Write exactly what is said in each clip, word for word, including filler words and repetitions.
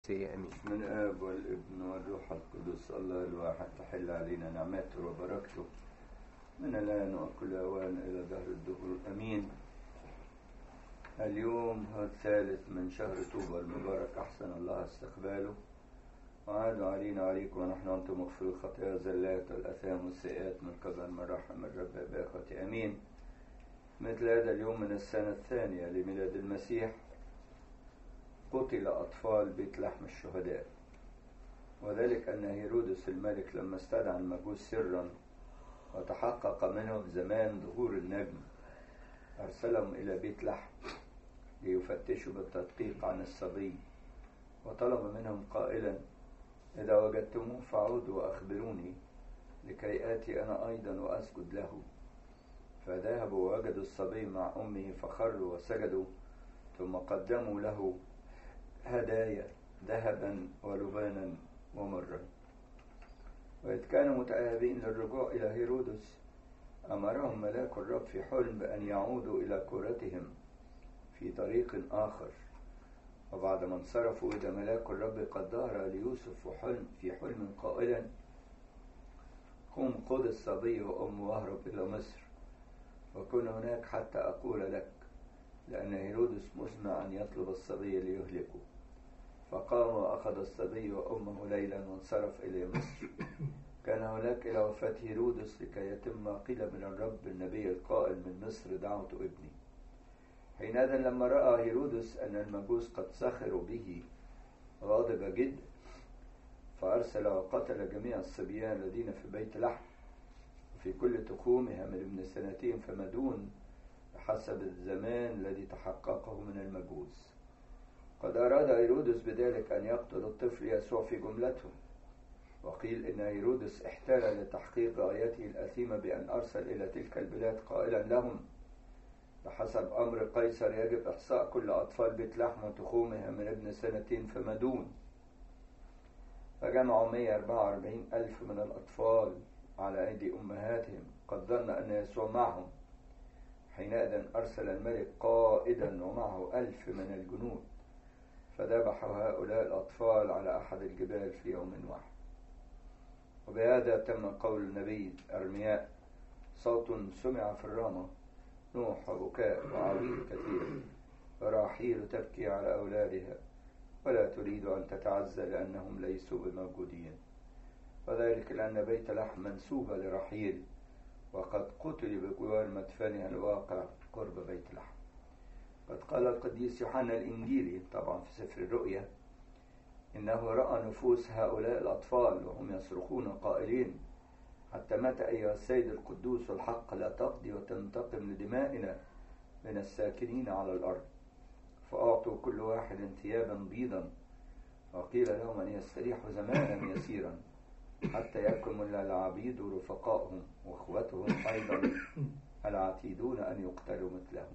آمين. من الآب والابن والروح القدس الله الواحد تحل علينا نعمته وبركته من الآن وكل أوان إلى دهر الدهور أمين. اليوم هو الثالث من شهر طوبى المبارك، أحسن الله استقباله وعاد علينا عليكم ونحن أنتم مغفر الخطايا والزلات والأثام والسيئات من قبل مراحم الرب أباخة أمين. مثل هذا اليوم من السنة الثانية لميلاد المسيح قتل أطفال بيت لحم الشهداء، وذلك أن هيرودس الملك لما استدعى المجوس سرا وتحقق منهم زمان ظهور النجم أرسلهم إلى بيت لحم ليفتشوا بالتدقيق عن الصبي، وطلب منهم قائلا: إذا وجدتموه فعودوا وأخبروني لكي آتي أنا أيضا وأسجد له. فذهبوا ووجدوا الصبي مع أمه فخروا وسجدوا، ثم قدموا له هدايا ذهبا ولبانا ومرا. وإذ كانوا متأهبين للرجوع إلى هيرودس أمرهم ملاك الرب في حلم بأن يعودوا إلى كورتهم في طريق آخر. وبعدما انصرفوا إذا ملاك الرب قد ظهر ليوسف وحلم في حلم قائلا: قم خذ الصبي وأمه واهرب إلى مصر وكن هناك حتى أقول لك، لأن هيرودس مزمع أن يطلب الصبي ليهلكه. فقام وأخذ الصبي وأمه ليلا وانصرف إلى مصر. كان هناك إلى وفاة هيرودس لكي يتم ما قيل من الرب النبي القائل: من مصر دعوت ابني. حينئذ لما رأى هيرودس أن المجوس قد سخروا به غاضب جدا، فأرسل وقتل جميع الصبيان الذين في بيت لحم وفي كل تخومها من ابن سنتين فما دون بحسب الزمان الذي تحققه من المجوس. قد أراد هيرودس بذلك أن يقتل الطفل يسوع في جملتهم. وقيل إن هيرودس احتال لتحقيق غايته الأثيمة بأن أرسل إلى تلك البلاد قائلا لهم: بحسب أمر قيصر يجب إحصاء كل أطفال بيت لحم وتخومها من ابن سنتين فما دون. فجمعوا مئة وأربعة وأربعين ألف من الأطفال على أيدي أمهاتهم، قد ظن أن يسوع معهم. حينئذ أرسل الملك قائدا ومعه ألف من الجنود، فذبحوا هؤلاء الأطفال على أحد الجبال في يوم واحد. وبهذا تم قول النبي أرمياء: صوت سمع في الرامة، نوح وبكاء وعويل كثير، وراحيل تبكي على أولادها ولا تريد أن تتعزى لأنهم ليسوا بموجودين. وذلك لأن بيت لحم منسوبة لرحيل، وقد قتل بجوار مدفنها الواقع قرب بيت لحم. قد قال القديس يوحنا الإنجيلي طبعا في سفر الرؤيا: إنه رأى نفوس هؤلاء الأطفال وهم يصرخون قائلين: حتى متى أيها السيد القدوس والحق لا تقضي وتنتقم لدمائنا من الساكنين على الأرض؟ فأعطوا كل واحد ثيابا بيضا، وقيل لهم أن يستريحوا زمانا يسيرا حتى يكمل العبيد رفقائهم وأخوتهم أيضا العتيدون أن يقتلوا مثلهم.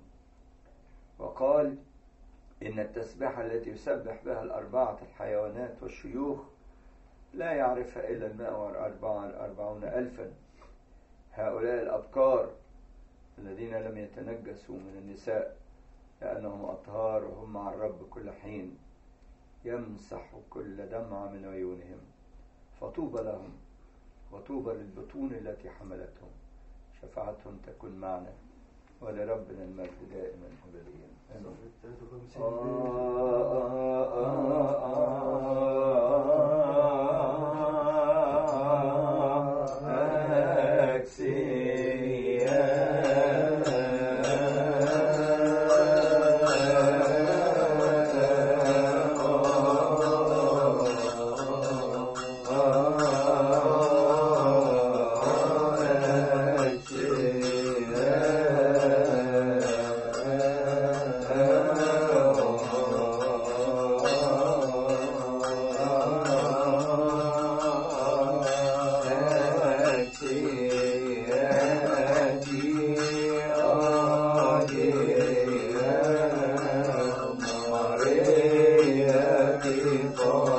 وقال إن التسبيحة التي يسبح بها الأربعة الحيوانات والشيوخ لا يعرفها إلا المائة وأربعون ألفا. هؤلاء الأبكار الذين لم يتنجسوا من النساء لأنهم أطهار وهم مع الرب كل حين، يمسح كل دمعة من عيونهم. فطوبى لهم وطوبى للبطون التي حملتهم، شفاعتهم تكون معنا ولربنا المجد دائما أبديا. Oh